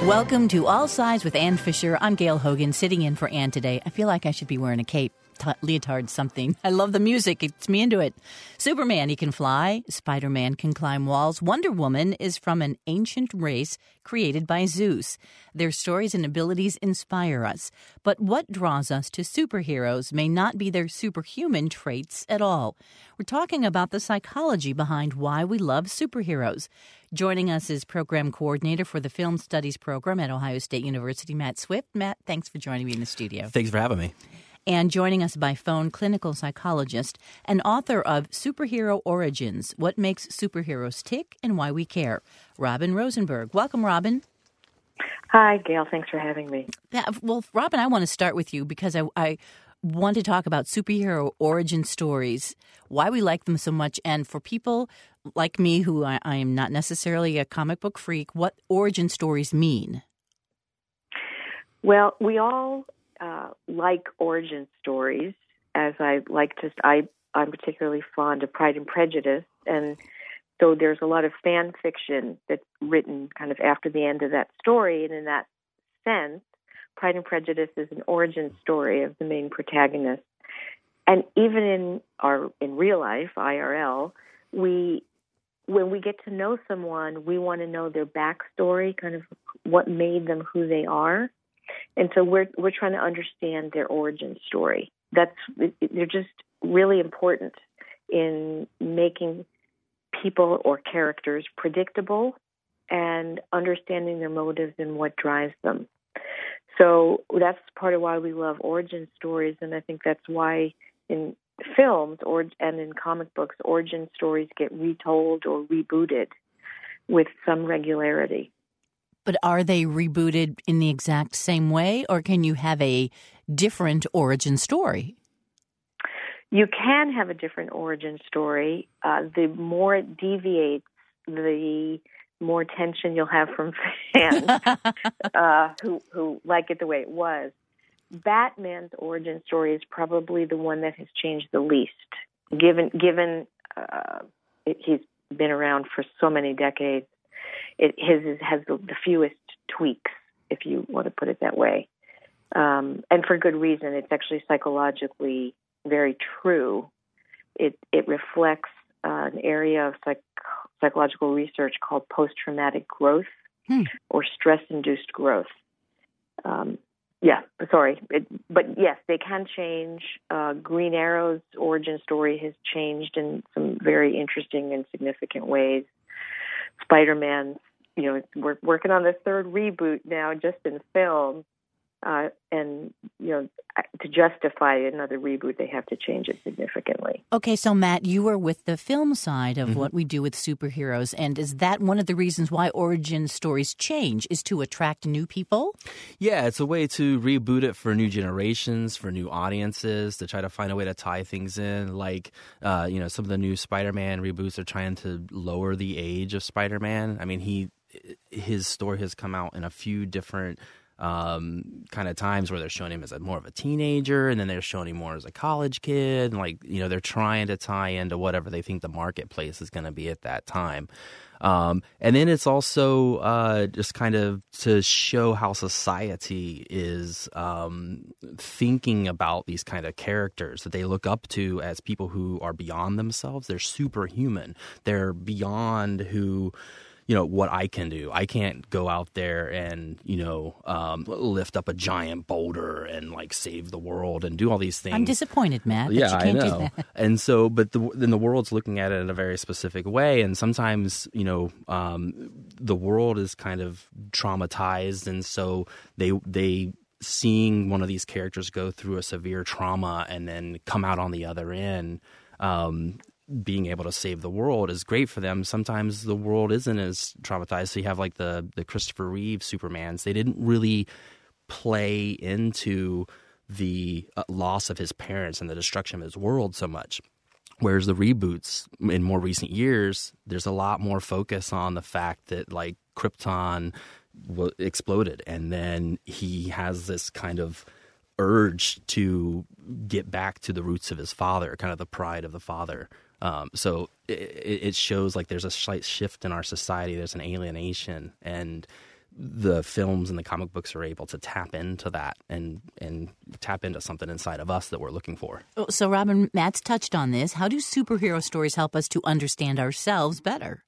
Welcome to All Sides with Ann Fisher. I'm Gail Hogan, sitting in for Ann today. I feel like I should be wearing a cape, leotard, something. I love the music. It's me into it. Superman, he can fly. Spider-Man can climb walls. Wonder Woman is from an ancient race created by Zeus. Their stories and abilities inspire us. But what draws us to superheroes may not be their superhuman traits at all. We're talking about the psychology behind why we love superheroes. Joining us is Program Coordinator for the Film Studies Program at Ohio State University, Matt Swift. Matt, thanks for joining me in the studio. Thanks for having me. And joining us by phone, clinical psychologist and author of Superhero Origins, What Makes Superheroes Tick and Why We Care, Robin Rosenberg. Welcome, Robin. Hi, Gail. Thanks for having me. Yeah, well, Robin, I want to start with you because I want to talk about superhero origin stories, why we like them so much, and for people like me who I am not necessarily a comic book freak, what origin stories mean. Well, we all like origin stories, as I'm particularly fond of Pride and Prejudice, and so there's a lot of fan fiction that's written kind of after the end of that story, and in that sense, Pride and Prejudice is an origin story of the main protagonist. And even in real life, IRL, when we get to know someone, we want to know their backstory, kind of what made them who they are. And so we're trying to understand their origin story. They're just really important in making people or characters predictable and understanding their motives and what drives them. So that's part of why we love origin stories, and I think that's why in films and in comic books, origin stories get retold or rebooted with some regularity. But are they rebooted in the exact same way, or can you have a different origin story? You can have a different origin story. The more it deviates, the more tension you'll have from fans who like it the way it was. Batman's origin story is probably the one that has changed the least, given he's been around for so many decades. His has the fewest tweaks, if you want to put it that way, and for good reason. It's actually psychologically very true. It reflects an area of psychological research called post-traumatic growth or stress-induced growth. But yes, they can change. Green Arrow's origin story has changed in some very interesting and significant ways. Spider-Man, we're working on the third reboot now, just in film. And to justify another reboot, they have to change it significantly. Okay, so Matt, you are with the film side of what we do with superheroes, and is that one of the reasons why origin stories change, is to attract new people? Yeah, it's a way to reboot it for new generations, for new audiences, to try to find a way to tie things in. Like, some of the new Spider-Man reboots are trying to lower the age of Spider-Man. I mean, his story has come out in a few different kind of times where they're showing him as more of a teenager, and then they're showing him more as a college kid, and they're trying to tie into whatever they think the marketplace is going to be at that time. And then it's also just kind of to show how society is thinking about these kind of characters that they look up to as people who are beyond themselves. They're superhuman. They're beyond who what I can do. I can't go out there and, lift up a giant boulder and save the world and do all these things. I'm disappointed, Matt, that you can't I know. do that. And so, but then the world's looking at it in a very specific way. And sometimes, the world is kind of traumatized. And so they seeing one of these characters go through a severe trauma and then come out on the other end, being able to save the world is great for them. Sometimes the world isn't as traumatized. So you have the Christopher Reeve Supermans. They didn't really play into the loss of his parents and the destruction of his world so much. Whereas the reboots in more recent years, there's a lot more focus on the fact that Krypton exploded, and then he has this kind of urge to get back to the roots of his father, kind of the pride of the father. So it shows there's a slight shift in our society. There's an alienation, and the films and the comic books are able to tap into that and tap into something inside of us that we're looking for. So, Robin, Matt's touched on this. How do superhero stories help us to understand ourselves better?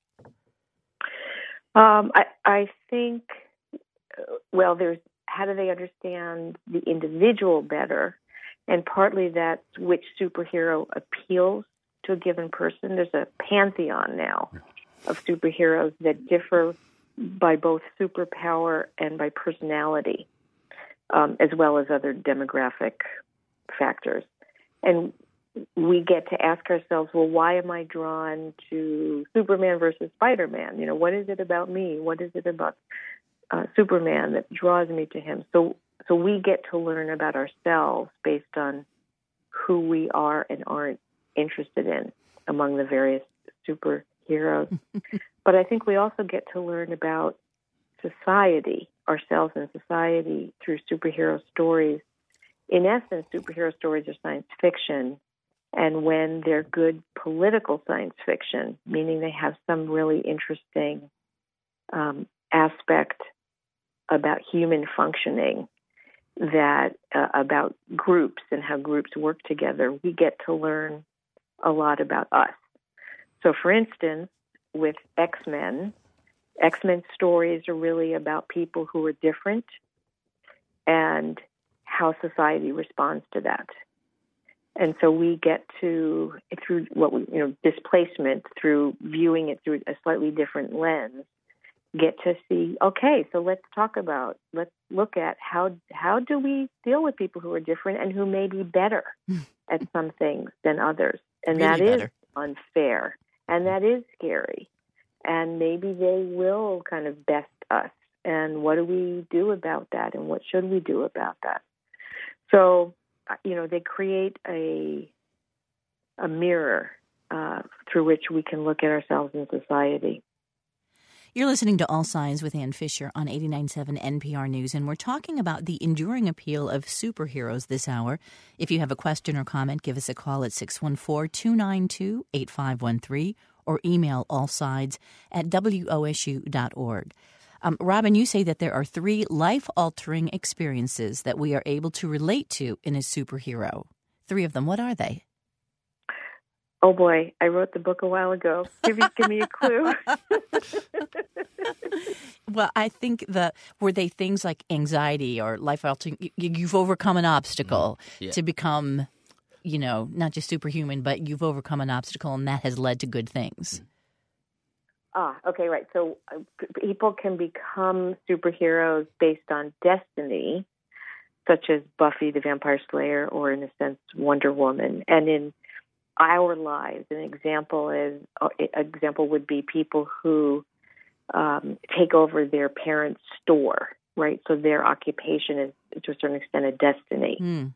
I think, well, there's how do they understand the individual better? And partly that's which superhero appeals to a given person. There's a pantheon now of superheroes that differ by both superpower and by personality, as well as other demographic factors. And we get to ask ourselves, well, why am I drawn to Superman versus Spider-Man? What is it about me? What is it about Superman that draws me to him? So we get to learn about ourselves based on who we are and aren't interested in among the various superheroes. But I think we also get to learn about society, ourselves and society, through superhero stories. In essence, superhero stories are science fiction, and when they're good political science fiction, meaning they have some really interesting aspect about human functioning, that about groups and how groups work together, we get to learn a lot about us. So, for instance, with X-Men stories are really about people who are different and how society responds to that. And so we get to, through displacement, through viewing it through a slightly different lens, get to see, okay, so let's look at how do we deal with people who are different and who may be better at some things than others. And really that is unfair. And that is scary. And maybe they will kind of best us. And what do we do about that? And what should we do about that? So, they create a mirror through which we can look at ourselves in society. You're listening to All Sides with Ann Fisher on 89.7 NPR News, and we're talking about the enduring appeal of superheroes this hour. If you have a question or comment, give us a call at 614-292-8513 or email allsides@wosu.org. Robin, you say that there are 3 life-altering experiences that we are able to relate to in a superhero. 3 of them. What are they? Oh, boy. I wrote the book a while ago. Give me a clue. Well, I think were they things like anxiety or life-altering? You've overcome an obstacle to become, not just superhuman, but you've overcome an obstacle, and that has led to good things. Okay, right. So people can become superheroes based on destiny, such as Buffy the Vampire Slayer, or in a sense, Wonder Woman. And in our lives, an example would be people who take over their parents' store, right? So their occupation is, to a certain extent, a destiny.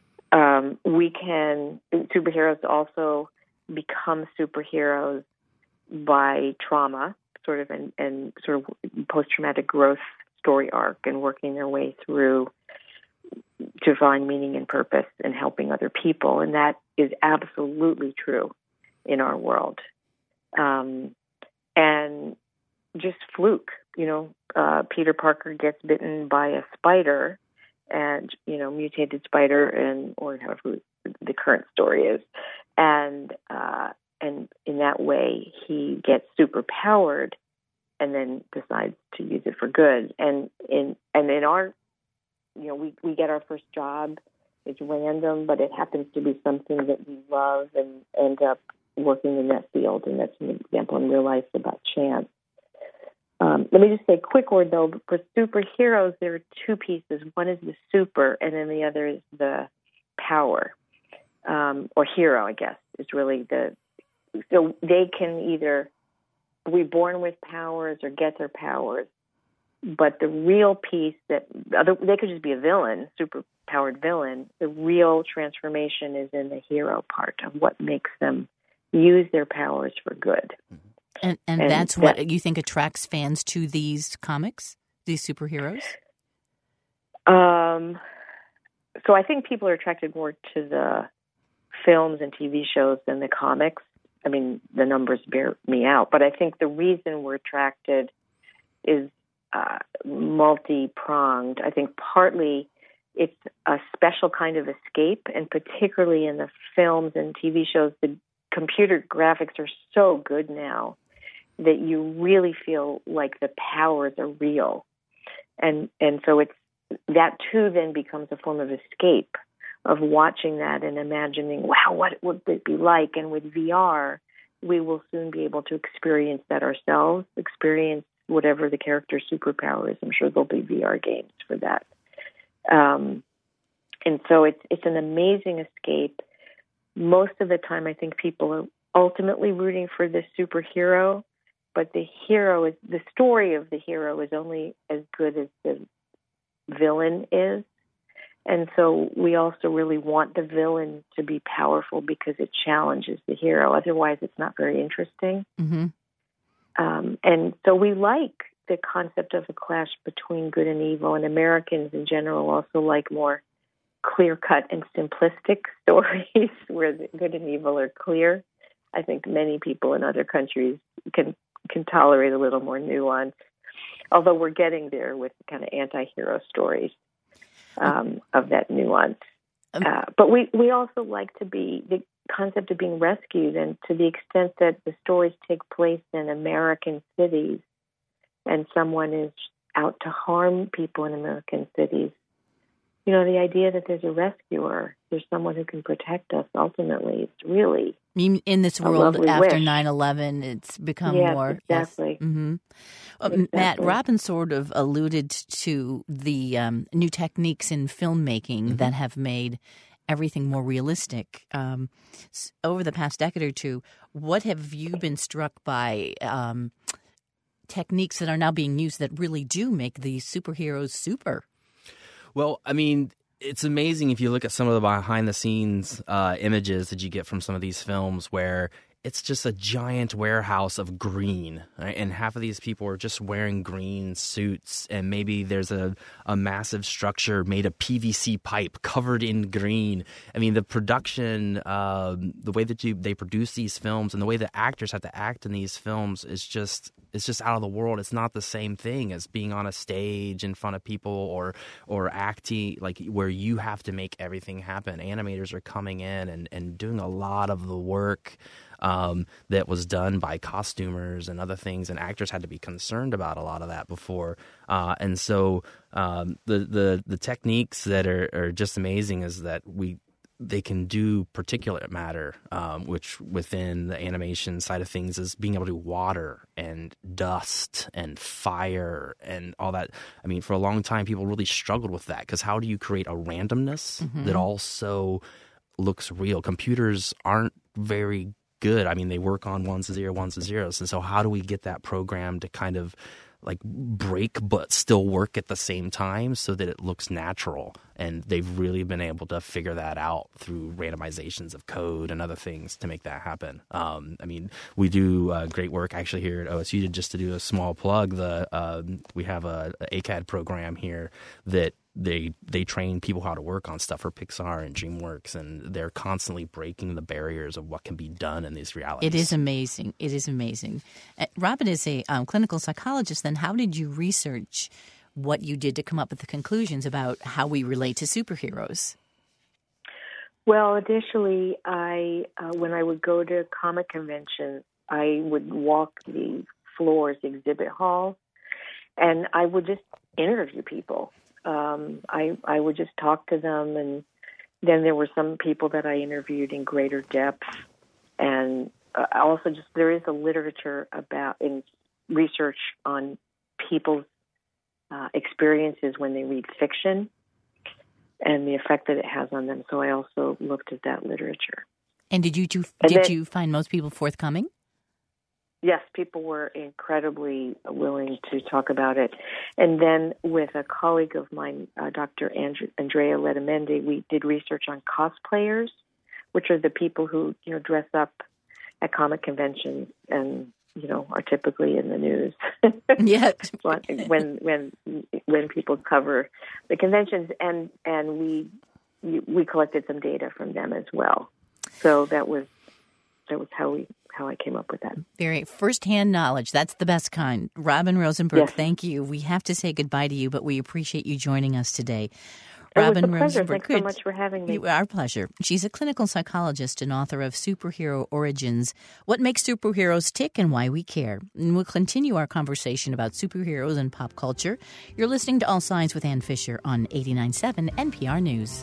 Superheroes also become superheroes by trauma, sort of, and sort of post-traumatic growth story arc, and working their way through to find meaning and purpose and helping other people. And that is absolutely true in our world. And just fluke, Peter Parker gets bitten by a spider, and, mutated spider, or however the current story is. And in that way, he gets superpowered and then decides to use it for good. And in our, we get our first job. It's random, but it happens to be something that we love and end up working in that field. And that's an example in real life about chance. Let me just say a quick word, though. For superheroes, there are 2 pieces. One is the super, and then the other is the power, or hero, I guess, is really so they can either be born with powers or get their powers. But the real piece they could just be a villain, super-powered villain. The real transformation is in the hero part of what makes them use their powers for good. And that's what you think attracts fans to these comics, these superheroes? So I think people are attracted more to the films and TV shows than the comics. I mean, the numbers bear me out. But I think the reason we're attracted is multi-pronged. I think partly it's a special kind of escape, and particularly in the films and TV shows, the computer graphics are so good now that you really feel like the powers are real. And so it's that too then becomes a form of escape, of watching that and imagining, wow, what would it be like? And with VR, we will soon be able to experience that ourselves, experience whatever the character's superpower is. I'm sure there'll be VR games for that. And so it's an amazing escape. Most of the time, I think people are ultimately rooting for the superhero, but the story of the hero is only as good as the villain is. And so we also really want the villain to be powerful because it challenges the hero. Otherwise, it's not very interesting. Mm-hmm. And so we like the concept of a clash between good and evil, and Americans in general also like more clear-cut and simplistic stories where the good and evil are clear. I think many people in other countries can tolerate a little more nuance, although we're getting there with kind of anti-hero stories of that nuance. But we also like to be the concept of being rescued, and to the extent that the stories take place in American cities and someone is out to harm people in American cities, you know, the idea that there's a rescuer, there's someone who can protect us ultimately, it's really in this world after 9/11, it's become more. Exactly. Yes. Mm-hmm. Exactly. Matt, Robin sort of alluded to the new techniques in filmmaking that have made everything more realistic. Over the past decade or two, what have you been struck by techniques that are now being used that really do make these superheroes super? Well, I mean, it's amazing if you look at some of the behind-the-scenes images that you get from some of these films where it's just a giant warehouse of green, right? And half of these people are just wearing green suits, and maybe there's a massive structure made of PVC pipe covered in green. I mean, the production, the way that they produce these films and the way the actors have to act in these films is just out of the world. It's not the same thing as being on a stage in front of people or acting, like where you have to make everything happen. Animators are coming in and doing a lot of the work that was done by costumers and other things, and actors had to be concerned about a lot of that before. And so the techniques that are just amazing is that they can do particulate matter, which within the animation side of things is being able to do water and dust and fire and all that. I mean, for a long time, people really struggled with that because how do you create a randomness that also looks real? Computers aren't very good. I mean, they work on ones and zeros. And so how do we get that program to kind of like break but still work at the same time so that it looks natural? And they've really been able to figure that out through randomizations of code and other things to make that happen. I mean, we do great work actually here at OSU. Just to do a small plug, we have a ACAD program here that they train people how to work on stuff for Pixar and DreamWorks, and they're constantly breaking the barriers of what can be done in these realities. It is amazing. It is amazing. Robin is a clinical psychologist. Then how did you research what you did to come up with the conclusions about how we relate to superheroes? Well, initially, when I would go to comic conventions, I would walk the floors, exhibit halls, and I would just interview people. I would just talk to them, and then there were some people that I interviewed in greater depth. And also there is a literature in research on people's experiences when they read fiction and the effect that it has on them. So I also looked at that literature. And did you find most people forthcoming? Yes, people were incredibly willing to talk about it. And then with a colleague of mine, Dr. Andrea Letamendi, we did research on cosplayers, which are the people who, dress up at comic conventions and, are typically in the news. Yeah. when people cover the conventions, and we collected some data from them as well. So that was that was how I came up with that. Very first-hand knowledge. That's the best kind. Robin Rosenberg, Yes. Thank you. We have to say goodbye to you, but we appreciate you joining us today. It was Robin a pleasure. Rosenberg, Thanks so much for having me. Our pleasure. She's a clinical psychologist and author of Superhero Origins, What Makes Superheroes Tick and Why We Care. And we'll continue our conversation about superheroes and pop culture. You're listening to All Sides with Ann Fisher on 89.7 NPR News.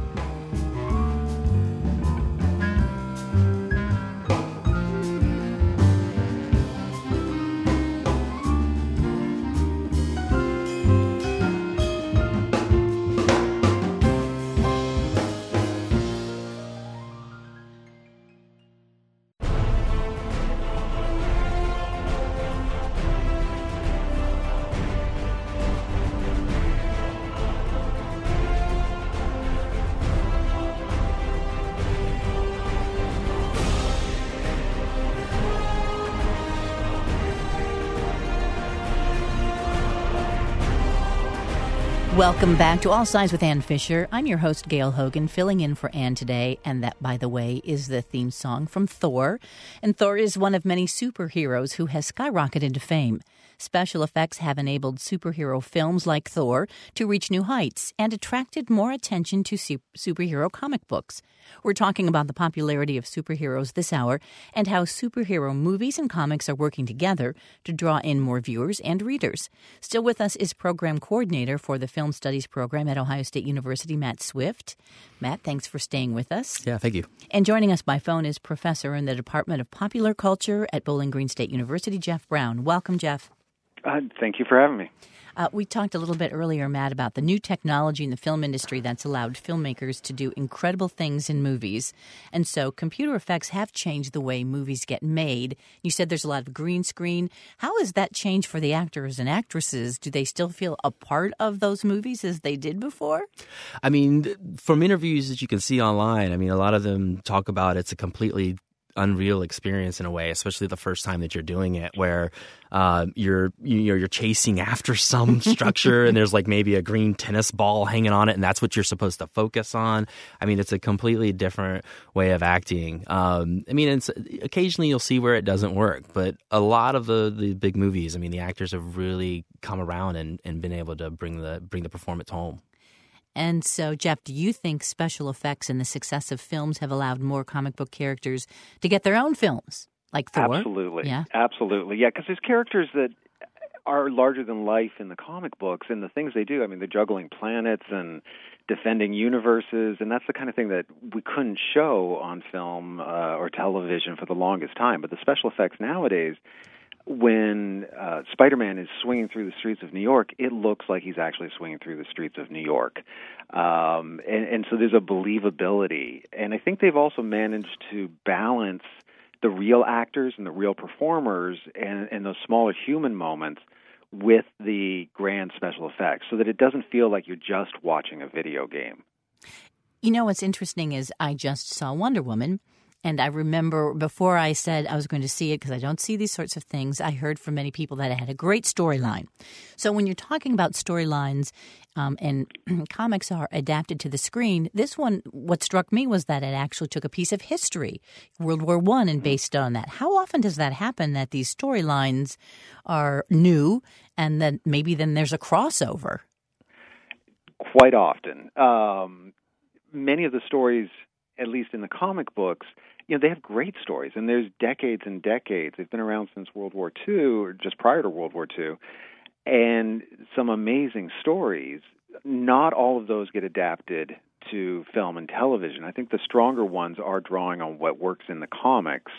Welcome back to All Sides with Ann Fisher. I'm your host, Gail Hogan, filling in for Ann today. And that, by the way, is the theme song from Thor. And Thor is one of many superheroes who has skyrocketed to fame. Special effects have enabled superhero films like Thor to reach new heights and attracted more attention to superhero comic books. We're talking about the popularity of superheroes this hour and how superhero movies and comics are working together to draw in more viewers and readers. Still with us is program coordinator for the Film Studies program at Ohio State University, Matt Swift. Matt, thanks for staying with us. Yeah, thank you. And joining us by phone is professor in the Department of Popular Culture at Bowling Green State University, Jeff Brown. Welcome, Jeff. Thank you for having me. We talked a little bit earlier, Matt, about the new technology in the film industry that's allowed filmmakers to do incredible things in movies. And so computer effects have changed the way movies get made. You said there's a lot of green screen. How has that changed for the actors and actresses? Do they still feel a part of those movies as they did before? I mean, from interviews that you can see online, I mean, a lot of them talk about it's a completely unreal experience in a way, especially the first time that you're doing it, where you're chasing after some structure and there's like maybe a green tennis ball hanging on it, and that's what you're supposed to focus on. I mean, it's a completely different way of acting. I mean, occasionally you'll see where it doesn't work, but a lot of the big movies, I mean, the actors have really come around and been able to bring the performance home. And so, Jeff, do you think special effects and the success of films have allowed more comic book characters to get their own films, like Thor? Absolutely. Yeah. Absolutely. Yeah, because there's characters that are larger than life in the comic books, and the things they do, I mean, they're juggling planets and defending universes, and that's the kind of thing that we couldn't show on film or television for the longest time. But the special effects nowadays, when Spider-Man is swinging through the streets of New York, it looks like he's actually swinging through the streets of New York. And so there's a believability. And I think they've also managed to balance the real actors and the real performers and those smaller human moments with the grand special effects so that it doesn't feel like you're just watching a video game. You know, what's interesting is I just saw Wonder Woman. And I remember before I said I was going to see it, because I don't see these sorts of things, I heard from many people that it had a great storyline. So when you're talking about storylines and comics are adapted to the screen, this one, what struck me was that it actually took a piece of history, World War I, and based on that. How often does that happen, that these storylines are new and then maybe then there's a crossover? Quite often. Many of the stories, at least in the comic books, you know, they have great stories, and there's decades and decades. They've been around since World War II, or just prior to World War II, and some amazing stories. Not all of those get adapted to film and television. I think the stronger ones are drawing on what works in the comics.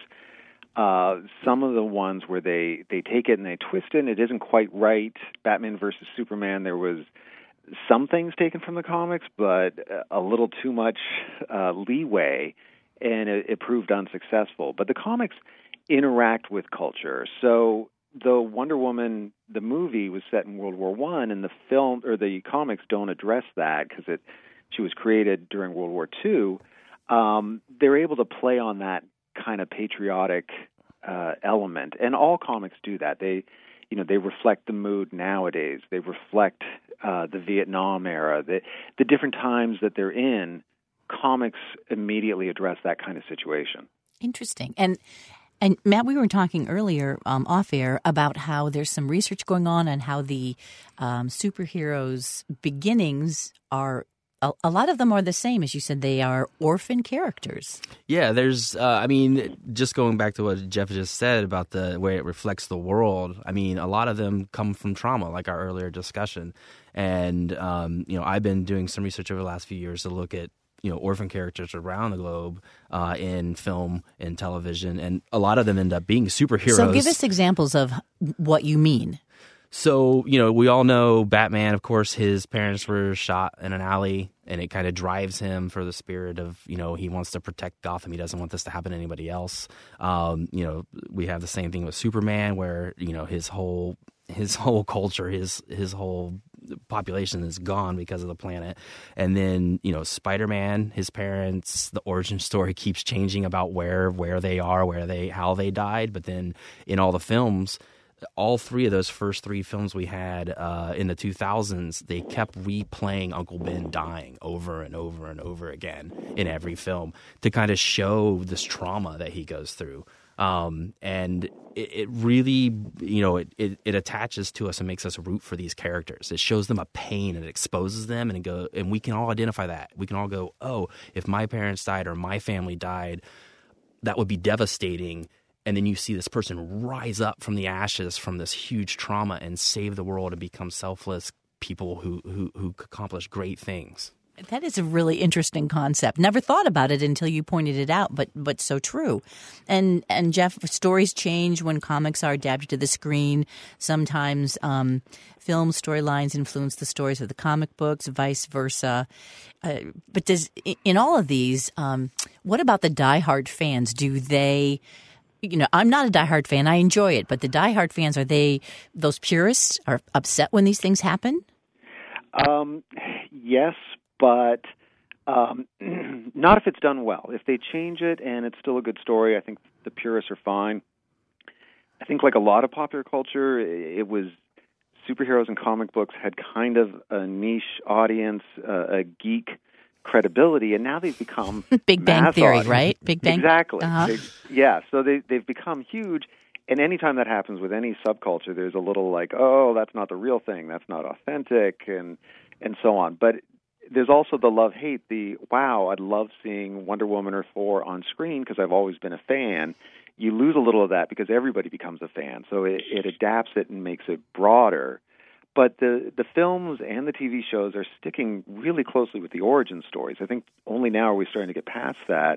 Some of the ones where they take it and they twist it and it isn't quite right. Batman versus Superman, there was some things taken from the comics, but a little too much leeway, and it proved unsuccessful. But the comics interact with culture. So the Wonder Woman, the movie, was set in World War I, and the film or the comics don't address that because she was created during World War II. They're able to play on that kind of patriotic element, and all comics do that. They reflect the mood nowadays. They reflect the Vietnam era, the different times that they're in. Comics immediately address that kind of situation. Interesting. And Matt, we were talking earlier off air about how there's some research going on and how the superheroes' beginnings are. A lot of them are the same, as you said. They are orphan characters. Yeah, there's, just going back to what Jeff just said about the way it reflects the world, I mean, a lot of them come from trauma, like our earlier discussion. And, I've been doing some research over the last few years to look at, orphan characters around the globe in film and television. And a lot of them end up being superheroes. So give us examples of what you mean. So, we all know Batman, of course, his parents were shot in an alley, and it kind of drives him for the spirit of, he wants to protect Gotham. He doesn't want this to happen to anybody else. We have the same thing with Superman, where, his whole culture, his whole population is gone because of the planet. And then, Spider-Man, his parents, the origin story keeps changing about where they are, how they died. But then in all the films, all three of those first three films we had in the 2000s, they kept replaying Uncle Ben dying over and over and over again in every film to kind of show this trauma that he goes through. And it really, it attaches to us and makes us root for these characters. It shows them a pain and it exposes them, and we can all identify that. We can all go, oh, if my parents died or my family died, that would be devastating. And then you see this person rise up from the ashes from this huge trauma and save the world and become selfless people who accomplish great things. That is a really interesting concept. Never thought about it until you pointed it out, but so true. And Jeff, stories change when comics are adapted to the screen. Sometimes film storylines influence the stories of the comic books, vice versa. But in all of these, what about the diehard fans? Do they... I'm not a diehard fan. I enjoy it. But the diehard fans, are they those purists are upset when these things happen? Yes, but not if it's done well. If they change it and it's still a good story, I think the purists are fine. I think like a lot of popular culture, it was superheroes and comic books had kind of a niche audience, a geek credibility, and now they've become Big Bang Theory, audience. Right? Big Bang. Exactly. Uh-huh. So they've become huge, and anytime that happens with any subculture, there's a little like, oh, that's not the real thing, that's not authentic, and so on. But there's also the love-hate, wow, I'd love seeing Wonder Woman or Thor on screen because I've always been a fan. You lose a little of that because everybody becomes a fan, so it adapts it and makes it broader. But the films and the TV shows are sticking really closely with the origin stories. I think only now are we starting to get past that.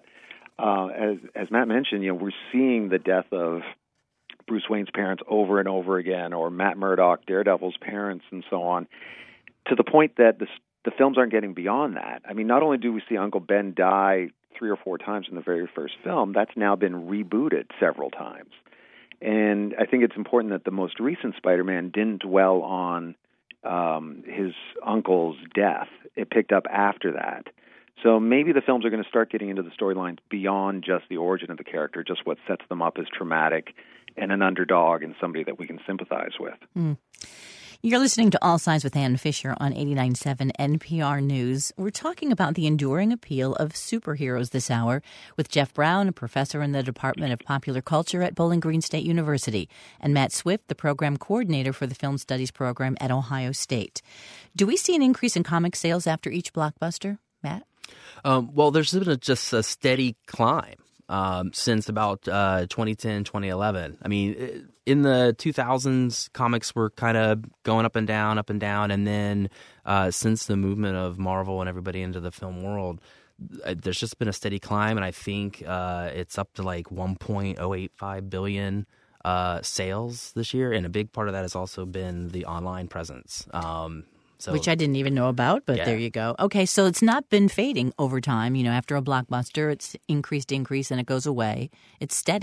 As Matt mentioned, we're seeing the death of Bruce Wayne's parents over and over again, or Matt Murdock, Daredevil's parents, and so on, to the point that the films aren't getting beyond that. I mean, not only do we see Uncle Ben die 3 or 4 times in the very first film, that's now been rebooted several times. And I think it's important that the most recent Spider-Man didn't dwell on his uncle's death. It picked up after that. So maybe the films are going to start getting into the storylines beyond just the origin of the character, just what sets them up as traumatic and an underdog and somebody that we can sympathize with. Mm. You're listening to All Sides with Ann Fisher on 89.7 NPR News. We're talking about the enduring appeal of superheroes this hour with Jeff Brown, a professor in the Department of Popular Culture at Bowling Green State University, and Matt Swift, the program coordinator for the Film Studies program at Ohio State. Do we see an increase in comic sales after each blockbuster, Matt? Well, there's been just a steady climb since about 2010, 2011. I mean, in the 2000s, comics were kind of going up and down, and then since the movement of Marvel and everybody into the film world, there's just been a steady climb, and I think it's up to like 1.085 billion sales this year, and a big part of that has also been the online presence. Which I didn't even know about, but There you go. Okay, so it's not been fading over time. After a blockbuster, it's increased, and it goes away. It's steady.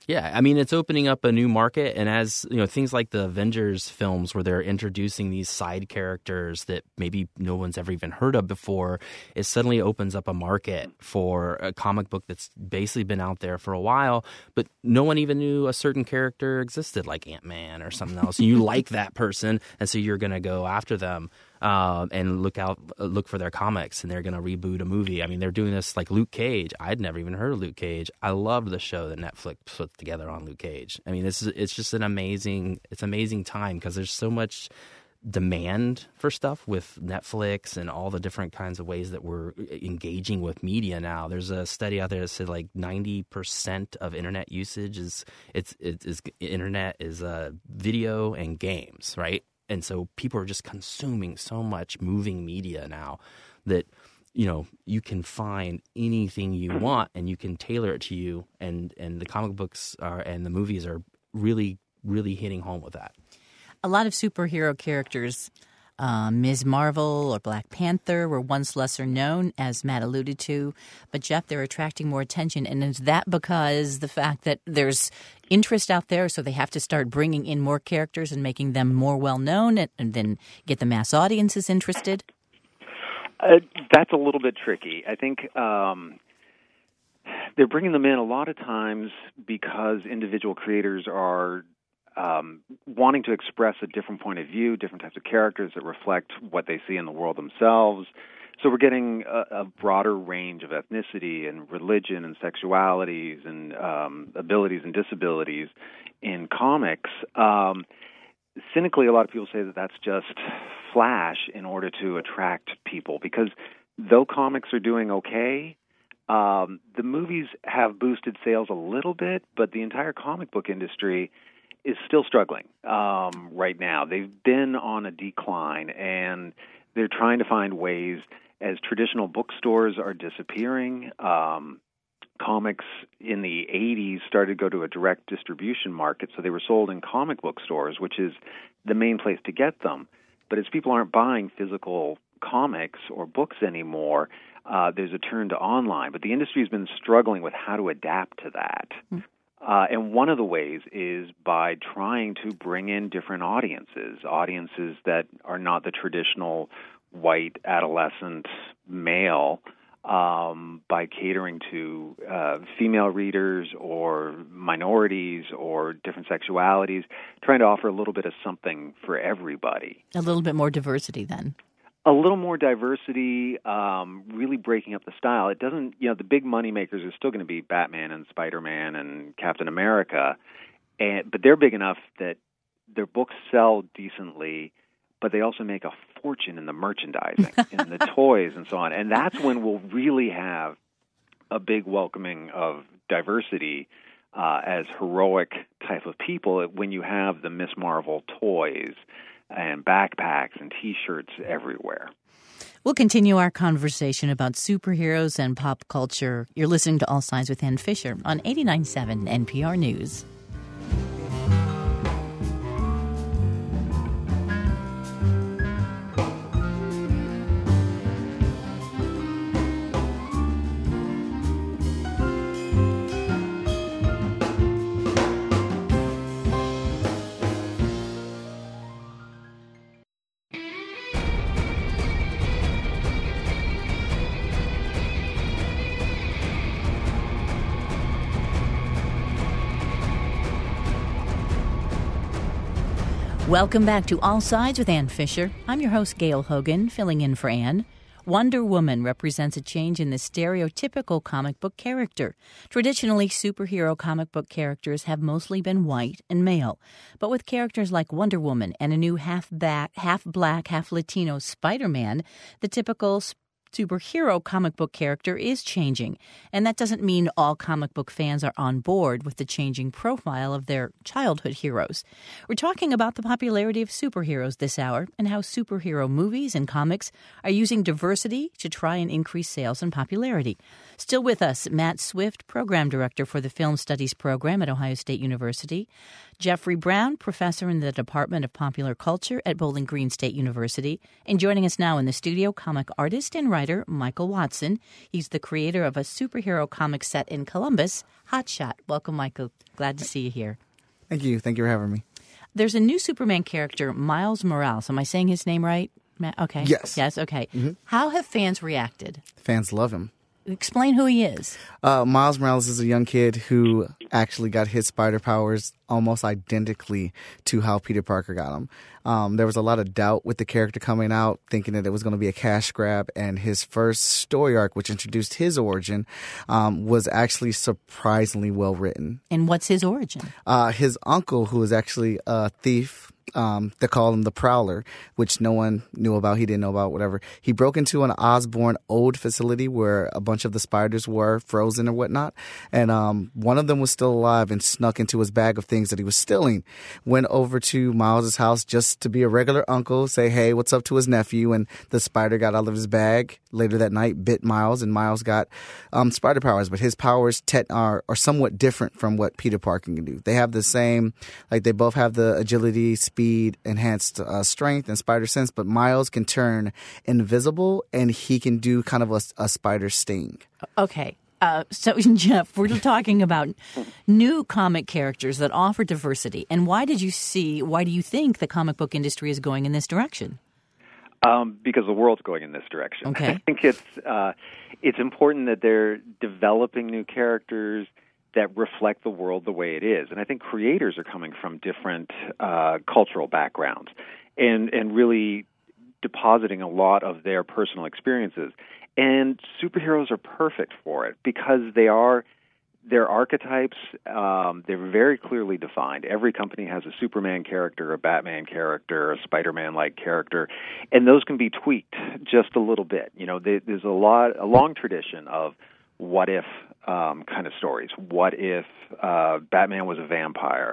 Yeah, I mean, it's opening up a new market, and as you know, things like the Avengers films where they're introducing these side characters that maybe no one's ever even heard of before, it suddenly opens up a market for a comic book that's basically been out there for a while, but no one even knew a certain character existed, like Ant-Man or something else. You like that person, and so you're going to go after them. And look for their comics, and they're going to reboot a movie. I mean, they're doing this like Luke Cage. I'd never even heard of Luke Cage. I loved the show that Netflix put together on Luke Cage. I mean, it's just an amazing time because there's so much demand for stuff with Netflix and all the different kinds of ways that we're engaging with media now. There's a study out there that said like 90% of internet usage is video and games, right? And so people are just consuming so much moving media now that, you know, you can find anything you want and you can tailor it to you. And the comic books and the movies are really, really hitting home with that. A lot of superhero characters, Ms. Marvel or Black Panther, were once lesser known, as Matt alluded to. But, Jeff, they're attracting more attention. And is that because the fact that there's interest out there, so they have to start bringing in more characters and making them more well-known and then get the mass audiences interested? That's a little bit tricky. I think they're bringing them in a lot of times because individual creators are wanting to express a different point of view, different types of characters that reflect what they see in the world themselves. So we're getting a broader range of ethnicity and religion and sexualities and abilities and disabilities in comics. Cynically, a lot of people say that that's just flash in order to attract people because though comics are doing okay, the movies have boosted sales a little bit, but the entire comic book industry is still struggling right now. They've been on a decline, and they're trying to find ways as traditional bookstores are disappearing. Comics in the 80s started to go to a direct distribution market, so they were sold in comic book stores, which is the main place to get them. But as people aren't buying physical comics or books anymore, there's a turn to online. But the industry has been struggling with how to adapt to that. And one of the ways is by trying to bring in different audiences that are not the traditional white adolescent male, by catering to female readers or minorities or different sexualities, trying to offer a little bit of something for everybody. A little bit more diversity then. A little more diversity, really breaking up the style. It doesn't, the big money makers are still going to be Batman and Spider-Man and Captain America, but they're big enough that their books sell decently, but they also make a fortune in the merchandising, in the toys and so on. And that's when we'll really have a big welcoming of diversity as heroic type of people when you have the Ms. Marvel toys and backpacks and T-shirts everywhere. We'll continue our conversation about superheroes and pop culture. You're listening to All Sides with Ann Fisher on 89.7 NPR News. Welcome back to All Sides with Ann Fisher. I'm your host, Gail Hogan, filling in for Ann. Wonder Woman represents a change in the stereotypical comic book character. Traditionally, superhero comic book characters have mostly been white and male. But with characters like Wonder Woman and a new half-black, half Latino Spider-Man, the typical superhero comic book character is changing. And that doesn't mean all comic book fans are on board with the changing profile of their childhood heroes. We're talking about the popularity of superheroes this hour and how superhero movies and comics are using diversity to try and increase sales and popularity. Still with us, Matt Swift, Program Director for the Film Studies Program at Ohio State University. Jeffrey Brown, professor in the Department of Popular Culture at Bowling Green State University. And joining us now in the studio, comic artist and writer Michael Watson. He's the creator of a superhero comic set in Columbus, Hot Shot. Welcome, Michael. Glad to see you here. Thank you. Thank you for having me. There's a new Superman character, Miles Morales. Am I saying his name right? Okay. Yes. Yes, okay. Mm-hmm. How have fans reacted? Fans love him. Explain who he is. Miles Morales is a young kid who actually got his spider powers almost identically to how Peter Parker got them. There was a lot of doubt with the character coming out, thinking that it was going to be a cash grab, and his first story arc, which introduced his origin, was actually surprisingly well written. And what's his origin? His uncle, who was actually a thief, they call him the Prowler, which no one knew about. He didn't know about, whatever. He broke into an Osborn old facility where a bunch of the spiders were frozen or whatnot. And one of them was still alive and snuck into his bag of things that he was stealing. Went over to Miles' house just to be a regular uncle, say, hey, what's up to his nephew? And the spider got out of his bag later that night, bit Miles, and Miles got spider powers. But his powers are somewhat different from what Peter Parker can do. They have the same, like they both have the agility, speed, enhanced strength, and spider sense, but Miles can turn invisible, and he can do kind of a spider sting. Okay. So, Jeff, we're talking about new comic characters that offer diversity. And why do you think the comic book industry is going in this direction? Because the world's going in this direction. Okay. I think it's important that they're developing new characters that reflect the world the way it is. And I think creators are coming from different cultural backgrounds and really depositing a lot of their personal experiences. And superheroes are perfect for it because they're archetypes. They're very clearly defined. Every company has a Superman character, a Batman character, a Spider-Man-like character, and those can be tweaked just a little bit. You know, there's a long tradition of what if kind of stories. What if Batman was a vampire?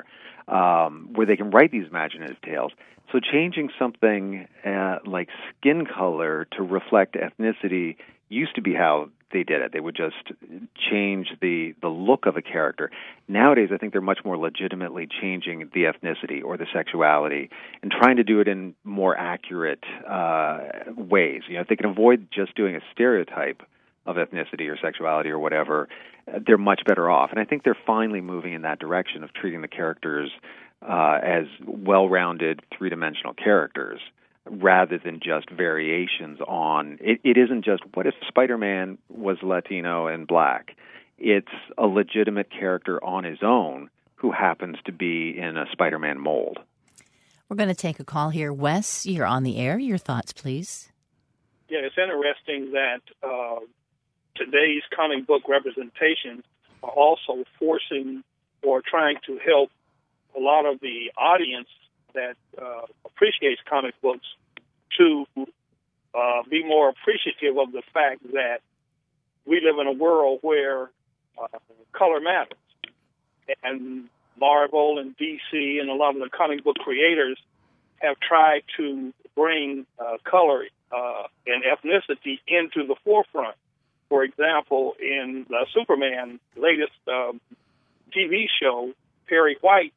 Where they can write these imaginative tales. So changing something like skin color to reflect ethnicity used to be how they did it. They would just change the look of a character. Nowadays, I think they're much more legitimately changing the ethnicity or the sexuality and trying to do it in more accurate ways. You know, if they can avoid just doing a stereotype of ethnicity or sexuality or whatever, they're much better off. And I think they're finally moving in that direction of treating the characters as well-rounded, three-dimensional characters rather than just variations on... It isn't just, what if Spider-Man was Latino and black? It's a legitimate character on his own who happens to be in a Spider-Man mold. We're going to take a call here. Wes, you're on the air. Your thoughts, please. Yeah, it's interesting that today's comic book representations are also forcing or trying to help a lot of the audience that appreciates comic books to be more appreciative of the fact that we live in a world where color matters. And Marvel and DC and a lot of the comic book creators have tried to bring color and ethnicity into the forefront. For example, in the Superman latest TV show, Perry White,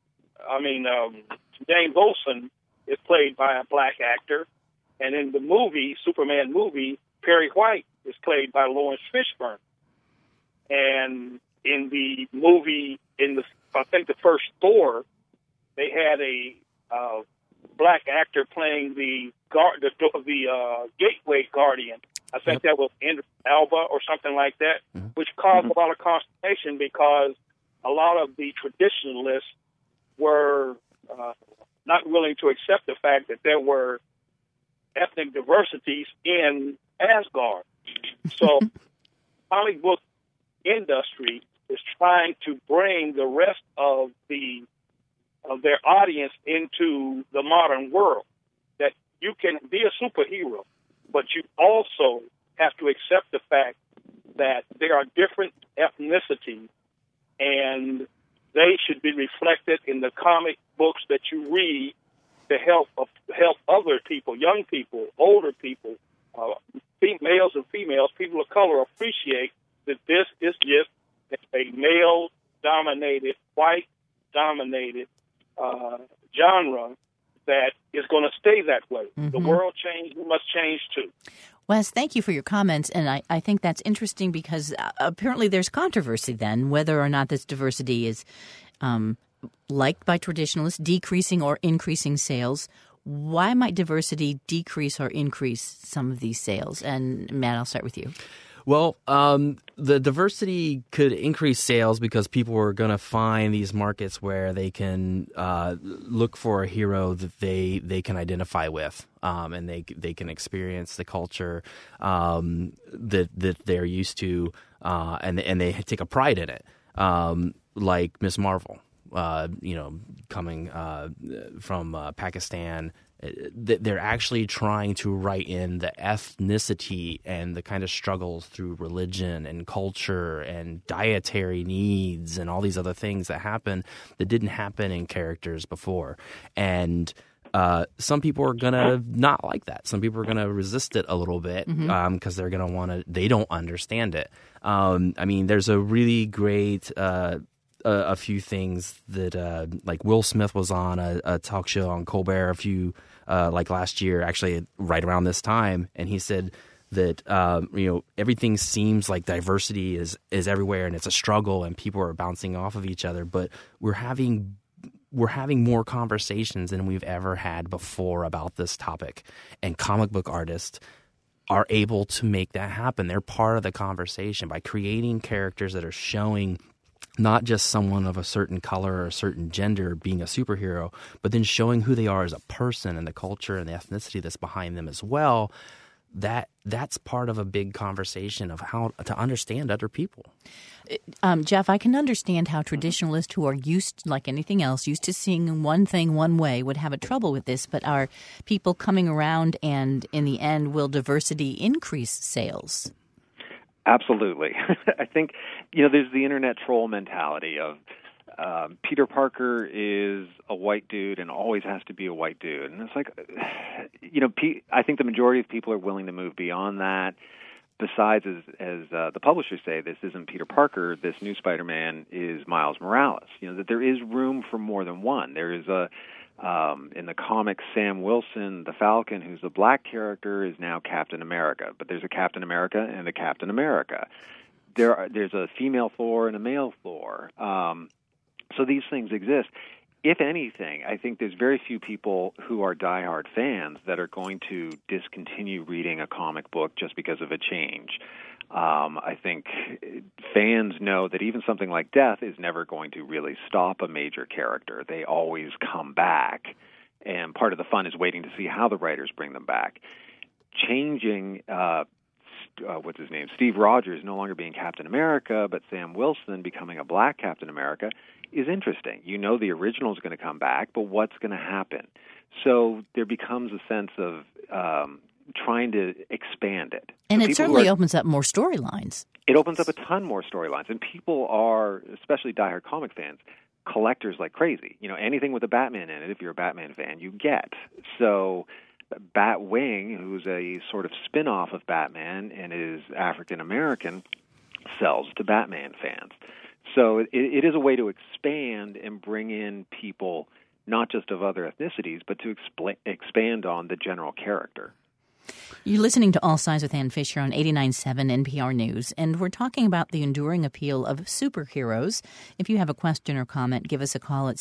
James Olsen is played by a black actor, and in the movie, Superman movie, Perry White is played by Lawrence Fishburne. And in the movie, I think the first Thor, they had a black actor playing the Gateway Guardian. I think that was Idris Elba or something like that, which caused a lot of consternation because a lot of the traditionalists were not willing to accept the fact that there were ethnic diversities in Asgard. So comic book industry is trying to bring the rest of their audience into the modern world, that you can be a superhero, but you also have to accept the fact that there are different ethnicities, and they should be reflected in the comic books that you read to help other people, young people, older people, males and females, people of color, appreciate that this is just a male-dominated, white-dominated genre that is going to stay that way. Mm-hmm. The world changed, we must change too. Wes, thank you for your comments, and I think that's interesting because apparently there's controversy then whether or not this diversity is liked by traditionalists, decreasing or increasing sales. Why might diversity decrease or increase some of these sales? And Matt, I'll start with you. Well, the diversity could increase sales because people are going to find these markets where they can look for a hero that they can identify with, and they can experience the culture that they're used to, and they take a pride in it, like Ms. Marvel. Coming from Pakistan, they're actually trying to write in the ethnicity and the kind of struggles through religion and culture and dietary needs and all these other things that happen that didn't happen in characters before. And some people are going to not like that. Some people are going to resist it a little bit because they're going to want to – they don't understand it. There's a really great a few things that like Will Smith was on a talk show on Colbert like last year, actually right around this time, and he said that everything seems like diversity is everywhere and it's a struggle and people are bouncing off of each other, but we're having more conversations than we've ever had before about this topic, and comic book artists are able to make that happen. They're part of the conversation by creating characters that are showing not just someone of a certain color or a certain gender being a superhero, but then showing who they are as a person and the culture and the ethnicity that's behind them as well. That's part of a big conversation of how to understand other people. Jeff, I can understand how traditionalists who are used, like anything else, used to seeing one thing one way would have a trouble with this, but are people coming around and in the end, will diversity increase sales? Absolutely. I think, there's the internet troll mentality of Peter Parker is a white dude and always has to be a white dude. And it's like, I think the majority of people are willing to move beyond that. Besides, as the publishers say, this isn't Peter Parker. This new Spider-Man is Miles Morales. That there is room for more than one. There is in the comics, Sam Wilson, the Falcon, who's a black character, is now Captain America. But there's a Captain America and a Captain America. There's a female Thor and a male Thor. So these things exist. If anything, I think there's very few people who are diehard fans that are going to discontinue reading a comic book just because of a change. I think fans know that even something like death is never going to really stop a major character. They always come back, and part of the fun is waiting to see how the writers bring them back. Changing, what's his name, Steve Rogers no longer being Captain America, but Sam Wilson becoming a black Captain America is interesting. The original is going to come back, but what's going to happen? So there becomes a sense of trying to expand it. And it certainly opens up more storylines. It opens up a ton more storylines. And people are, especially diehard comic fans, collectors like crazy. Anything with a Batman in it, if you're a Batman fan, you get. So Batwing, who's a sort of spin-off of Batman and is African-American, sells to Batman fans. So it is a way to expand and bring in people not just of other ethnicities, but to expand on the general character. You're listening to All Sides with Ann Fisher on 89.7 NPR News, and we're talking about the enduring appeal of superheroes. If you have a question or comment, give us a call at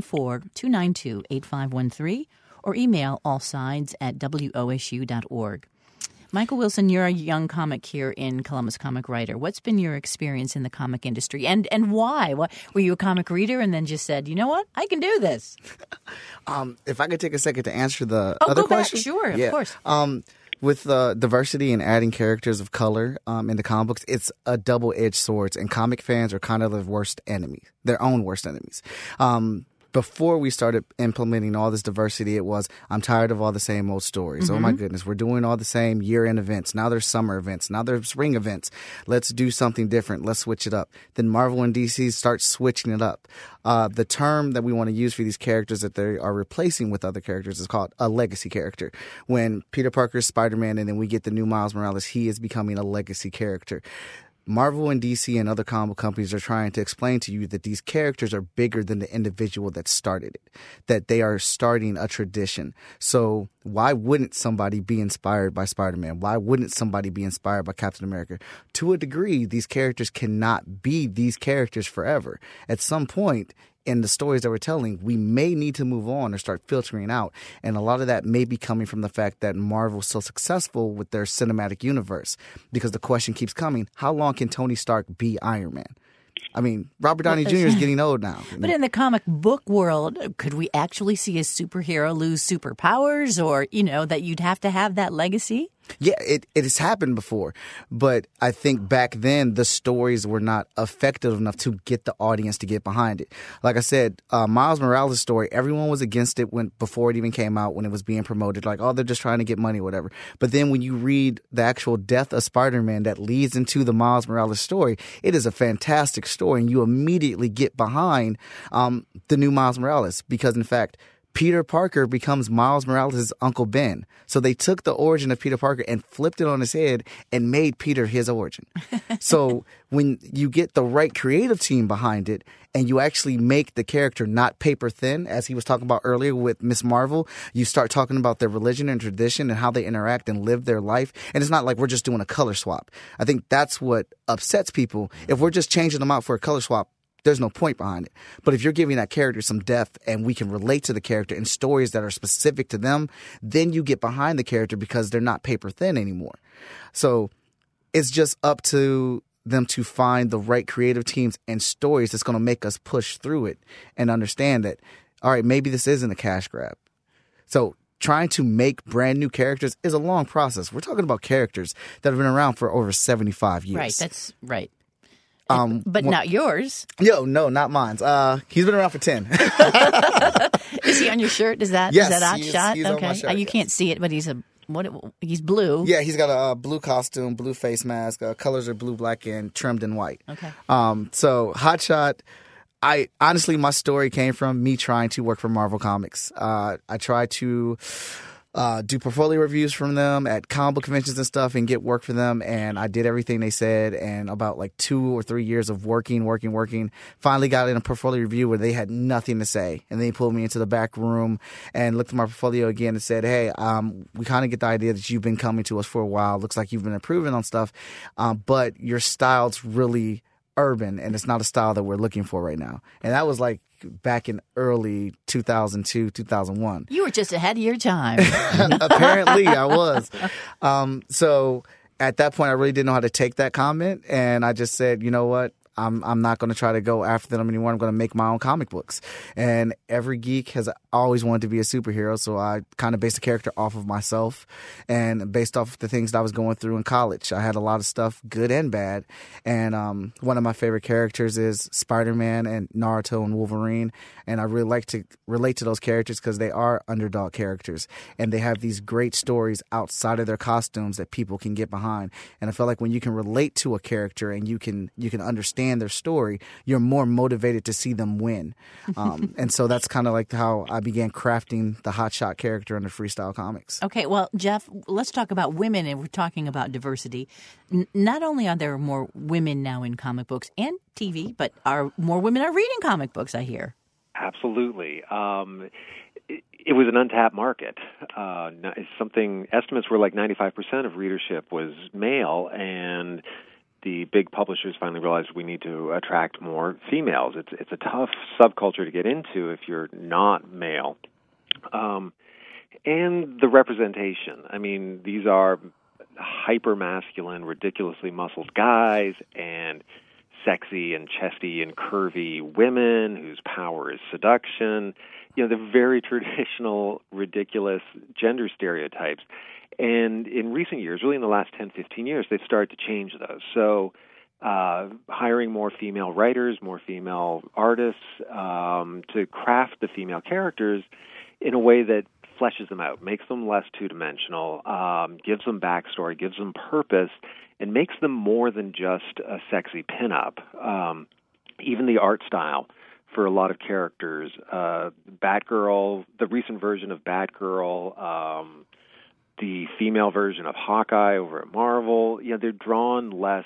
614-292-8513 or email allsides@wosu.org. Michael Wilson, you're a young comic here in Columbus, comic writer. What's been your experience in the comic industry, and why? Were you a comic reader and then just said, you know what, I can do this? If I could take a second to answer the other question. Sure, of course. With diversity and adding characters of color in the comic books, it's a double-edged sword, and comic fans are kind of their worst enemies, their own worst enemies. Before we started implementing all this diversity, it was, I'm tired of all the same old stories. Mm-hmm. Oh, my goodness, we're doing all the same year-end events. Now there's summer events. Now there's spring events. Let's do something different. Let's switch it up. Then Marvel and DC start switching it up. The term that we want to use for these characters that they are replacing with other characters is called a legacy character. When Peter Parker is Spider-Man and then we get the new Miles Morales, he is becoming a legacy character. Marvel and DC and other comic companies are trying to explain to you that these characters are bigger than the individual that started it, that they are starting a tradition. So why wouldn't somebody be inspired by Spider-Man? Why wouldn't somebody be inspired by Captain America? To a degree, these characters cannot be these characters forever. At some point in the stories that we're telling, we may need to move on or start filtering out. And a lot of that may be coming from the fact that Marvel's so successful with their cinematic universe. Because the question keeps coming, how long can Tony Stark be Iron Man? I mean, Robert Downey Jr. is getting old now. But in the comic book world, could we actually see a superhero lose superpowers, or, that you'd have to have that legacy? Yeah, it has happened before. But I think back then the stories were not effective enough to get the audience to get behind it. Like I said, Miles Morales' story, everyone was against it before it even came out, when it was being promoted. Like, oh, they're just trying to get money, whatever. But then when you read the actual death of Spider-Man that leads into the Miles Morales story, it is a fantastic story. And you immediately get behind the new Miles Morales because, in fact, Peter Parker becomes Miles Morales' Uncle Ben. So they took the origin of Peter Parker and flipped it on his head and made Peter his origin. So when you get the right creative team behind it and you actually make the character not paper thin, as he was talking about earlier with Ms. Marvel, you start talking about their religion and tradition and how they interact and live their life. And it's not like we're just doing a color swap. I think that's what upsets people. If we're just changing them out for a color swap, there's no point behind it. But if you're giving that character some depth and we can relate to the character in stories that are specific to them, then you get behind the character because they're not paper thin anymore. So it's just up to them to find the right creative teams and stories that's going to make us push through it and understand that, all right, maybe this isn't a cash grab. So trying to make brand new characters is a long process. We're talking about characters that have been around for over 75 years. Right, that's right. But not yours. No, not mine. He's been around for 10. Is he on your shirt? Is that Hotshot? He's okay. on my shirt, You yes. can't see it, but he's blue. Yeah, he's got a blue costume, blue face mask. Colors are blue, black, and trimmed in white. Okay. So Hotshot, honestly, my story came from me trying to work for Marvel Comics. I tried to do portfolio reviews from them at comic book conventions and stuff and get work for them. And I did everything they said. And about like 2 or 3 years of working, finally got in a portfolio review where they had nothing to say. And they pulled me into the back room and looked at my portfolio again and said, hey, we kind of get the idea that you've been coming to us for a while. Looks like you've been improving on stuff. But your style's really urban and it's not a style that we're looking for right now. And that was like back in early 2002, 2001. You were just ahead of your time. Apparently, I was. So at that point, I really didn't know how to take that comment. And I just said, you know what? I'm not going to try to go after them anymore. I'm going to make my own comic books. And every geek has always wanted to be a superhero, so I kind of based the character off of myself and based off the things that I was going through in college. I had a lot of stuff, good and bad. And one of my favorite characters is Spider-Man and Naruto and Wolverine. And I really like to relate to those characters because they are underdog characters. And they have these great stories outside of their costumes that people can get behind. And I feel like when you can relate to a character and you can understand their story, you're more motivated to see them win. And so that's kind of like how I began crafting the Hotshot character under Freestyle Comics. Okay, well, Jeff, let's talk about women, and we're talking about diversity. Not only are there more women now in comic books and TV, but more women are reading comic books, I hear. Absolutely. It was an untapped market. Estimates were like 95% of readership was male, and the big publishers finally realized we need to attract more females. It's a tough subculture to get into if you're not male. And the representation. I mean, these are hyper-masculine, ridiculously muscled guys and sexy and chesty and curvy women whose power is seduction. You know, the very traditional, ridiculous gender stereotypes. And in recent years, really in the last 10, 15 years, they've started to change those. So hiring more female writers, more female artists to craft the female characters in a way that fleshes them out, makes them less two-dimensional, gives them backstory, gives them purpose, and makes them more than just a sexy pinup. Even the art style for a lot of characters, Batgirl, the recent version of Batgirl, the female version of Hawkeye over at Marvel, they're drawn less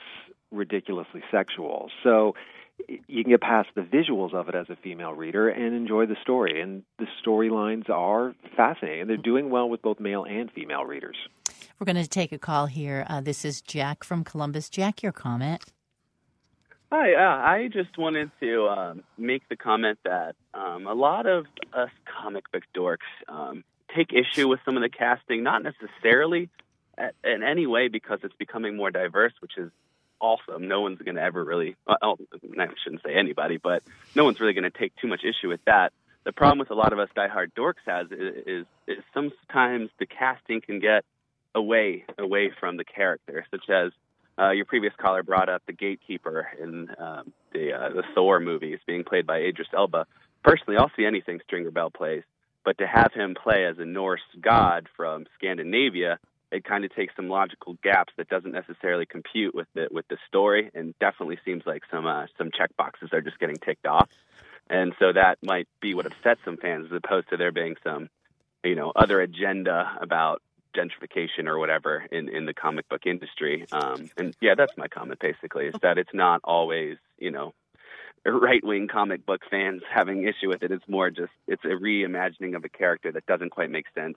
ridiculously sexual. So you can get past the visuals of it as a female reader and enjoy the story. And the storylines are fascinating. And they're doing well with both male and female readers. We're going to take a call here. This is Jack from Columbus. Jack, your comment. Hi, I just wanted to make the comment that a lot of us comic book dorks take issue with some of the casting, not necessarily in any way because it's becoming more diverse, which is awesome. No one's going to ever really, I shouldn't say anybody, but no one's really going to take too much issue with that. The problem with a lot of us diehard dorks is sometimes the casting can get away from the character, such as your previous caller brought up the gatekeeper in the Thor movies being played by Idris Elba. Personally, I'll see anything Stringer Bell plays, but to have him play as a Norse god from Scandinavia, it kind of takes some logical gaps that doesn't necessarily compute with the story, and definitely seems like some check boxes are just getting ticked off. And so that might be what upsets some fans, as opposed to there being some, other agenda about gentrification or whatever in the comic book industry. And yeah, that's my comment basically, is that it's not always, right-wing comic book fans having issue with it. It's more just, it's a reimagining of a character that doesn't quite make sense.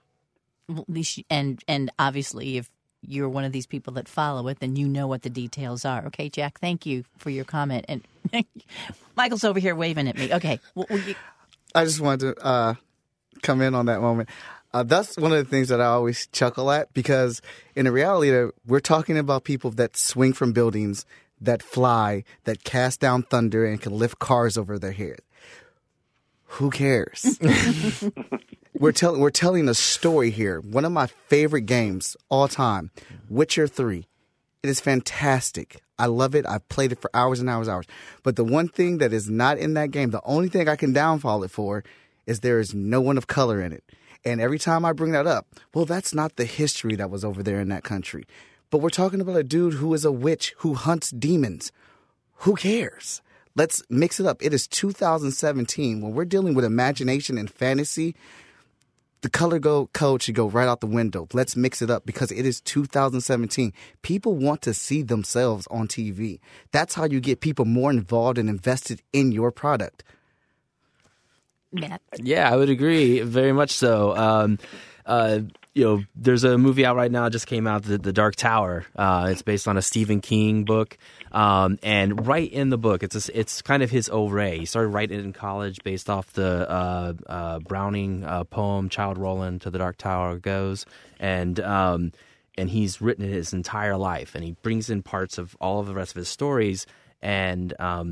And obviously, if you're one of these people that follow it, then you know what the details are. Okay, Jack, thank you for your comment. And Michael's over here waving at me. Okay. I just wanted to come in on that moment. That's one of the things that I always chuckle at, because in the reality, we're talking about people that swing from buildings, that fly, that cast down thunder, and can lift cars over their head. Who cares? We're telling a story here. One of my favorite games all time, Witcher 3. It is fantastic. I love it. I've played it for hours and hours and hours. But the one thing that is not in that game, the only thing I can downfall it for, is there is no one of color in it. And every time I bring that up, well, that's not the history that was over there in that country. But we're talking about a dude who is a witch who hunts demons. Who cares? Let's mix it up. It is 2017. When we're dealing with imagination and fantasy, the color code should go right out the window. Let's mix it up, because it is 2017. People want to see themselves on TV. That's how you get people more involved and invested in your product. Matt? Yeah, I would agree very much so. There's a movie out right now, just came out, The Dark Tower. It's based on a Stephen King book. And right in the book, it's kind of his oeuvre. He started writing it in college based off the Browning poem, Childe Roland, To the Dark Tower Goes. And he's written it his entire life. And he brings in parts of all of the rest of his stories. And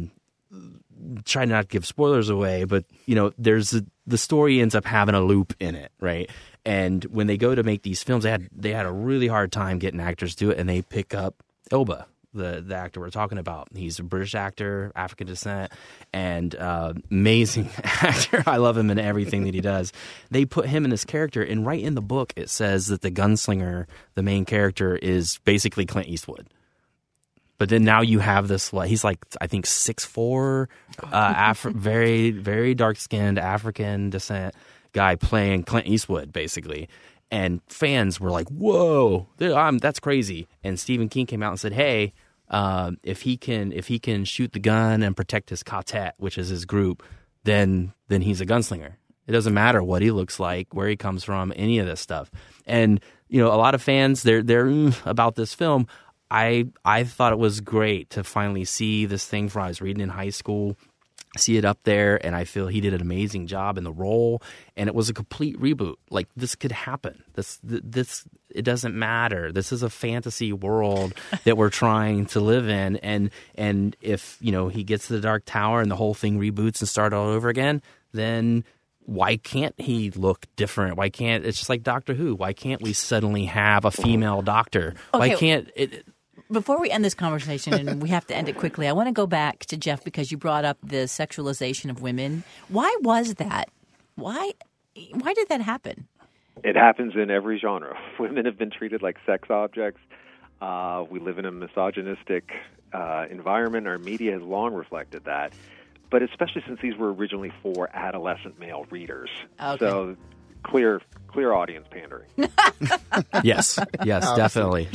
try not to give spoilers away, but the story ends up having a loop in it, right? And when they go to make these films, they had a really hard time getting actors to do it, and they pick up Elba, the actor we're talking about. He's a British actor, African descent, and amazing actor. I love him in everything that he does. They put him in this character, and right in the book it says that the gunslinger, the main character, is basically Clint Eastwood. But then now you have this, he's like, I think 6'4", very, very dark-skinned African descent guy playing Clint Eastwood, basically. And fans were like, whoa, that's crazy. And Stephen King came out and said, hey, if he can shoot the gun and protect his quartet, which is his group, then he's a gunslinger. It doesn't matter what he looks like, where he comes from, any of this stuff. And, a lot of fans, they're about this film. I thought it was great to finally see this thing from I was reading in high school, see it up there, and I feel he did an amazing job in the role, and it was a complete reboot. Like, this could happen. This it doesn't matter. This is a fantasy world that we're trying to live in, and if he gets to the Dark Tower and the whole thing reboots and start all over again, then why can't he look different? Why can't it's just like Doctor Who? Why can't we suddenly have a female doctor? Okay. Why can't it? Before we end this conversation, and we have to end it quickly, I want to go back to Jeff, because you brought up the sexualization of women. Why was that? Why did that happen? It happens in every genre. Women have been treated like sex objects. We live in a misogynistic environment. Our media has long reflected that. But especially since these were originally for adolescent male readers. Okay. So clear audience pandering. Yes, definitely.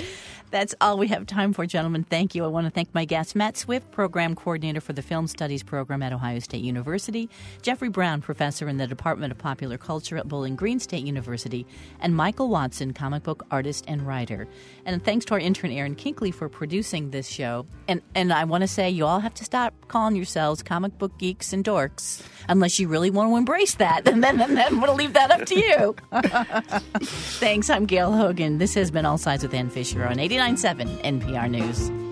That's all we have time for, gentlemen. Thank you. I want to thank my guests, Matt Swift, Program Coordinator for the Film Studies Program at Ohio State University, Jeffrey Brown, Professor in the Department of Popular Culture at Bowling Green State University, and Michael Watson, comic book artist and writer. And thanks to our intern, Aaron Kinkley, for producing this show. And I want to say you all have to stop calling yourselves comic book geeks and dorks unless you really want to embrace that. And then we'll leave that up to you. Thanks. I'm Gail Hogan. This has been All Sides with Ann Fisher on 89.7 NPR News.